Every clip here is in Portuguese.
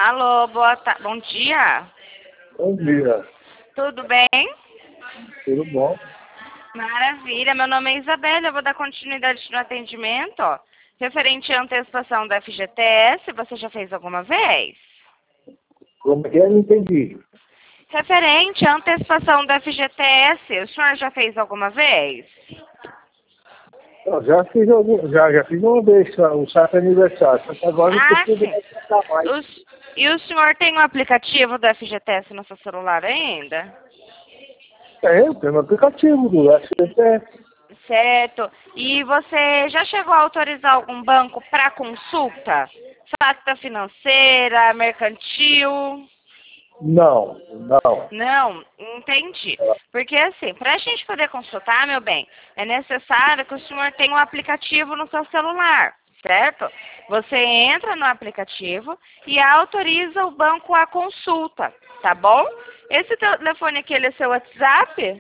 Alô, bom dia. Bom dia, Tudo bem? tudo bom? Maravilha. Meu nome é Isabela. Eu vou dar continuidade no atendimento. Referente à antecipação da FGTS, você já fez alguma vez? Como é que é? Não entendi. Referente à antecipação da FGTS, o senhor já fez alguma vez? Eu já fiz uma vez o certo aniversário, só que agora não preciso Sim. mais. E o senhor tem o aplicativo do FGTS no seu celular ainda? Tem no aplicativo do SPT. Certo. E você já chegou a autorizar algum banco para consulta? Facta financeira, mercantil? Não, não. Não, entendi. Porque assim, para a gente poder consultar, meu bem, é necessário que o senhor tenha um aplicativo no seu celular, certo? Você entra no aplicativo e autoriza o banco à consulta, tá bom? Esse telefone aqui, ele é seu WhatsApp?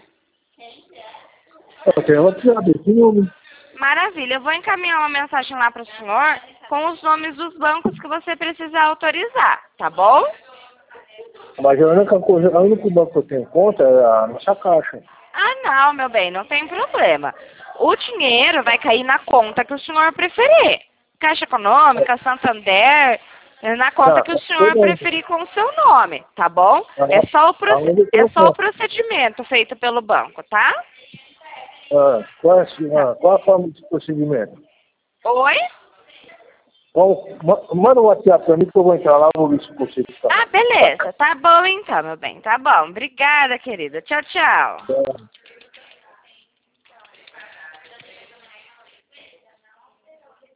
Eu tenho WhatsApp, esse número. Maravilha, eu vou encaminhar uma mensagem lá para o senhor com os nomes dos bancos que você precisa autorizar, tá bom? Mas a única coisa, o único banco que eu tenho conta é a nossa caixa. Ah, não, meu bem, não tem problema. O dinheiro vai cair na conta que o senhor preferir. Caixa Econômica, Santander, na conta que o senhor preferir com o seu nome, tá bom? É só o procedimento feito pelo banco, tá? Qual a forma de procedimento? Oi? Manda um WhatsApp pra mim que eu vou entrar lá e vou ver se consigo. Ah, beleza. Tá bom então, meu bem. Tá bom. Obrigada, querida. Tchau, tchau.